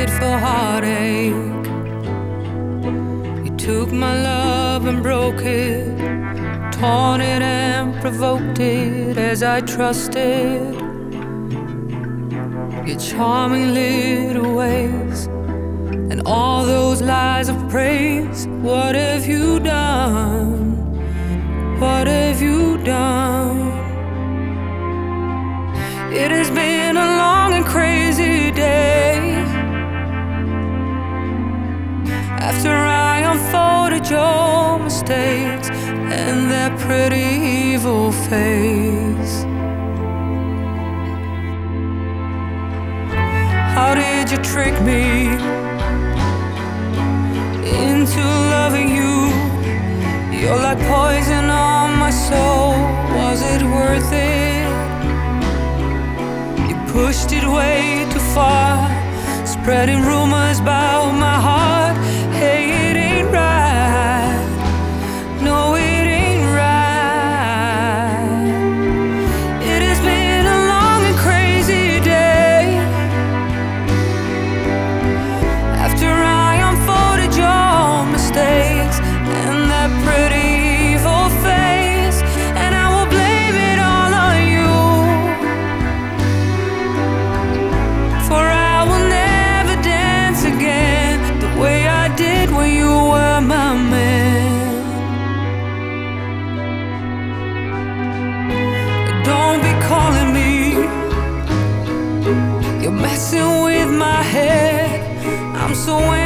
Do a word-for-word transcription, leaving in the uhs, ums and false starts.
made for heartache. You took my love and broke it, torn it and provoked it as I trusted. Your charming little ways and all those lies of praise. What have you done? What have you done? It has been a long and crazy day. After I unfolded your mistakes and their pretty evil face. How did you trick me into loving you? You're like poison on my soul. Was it worth it? You pushed it way too far, spreading rumors about my heart. Hey, it ain't right. No, it ain't right. It has been a long and crazy day. After I unfolded your mistakes and that pretty evil face, and I will blame it all on you. For I will never dance again the way I did when you were my man. Don't be calling me, you're messing with my head. I'm so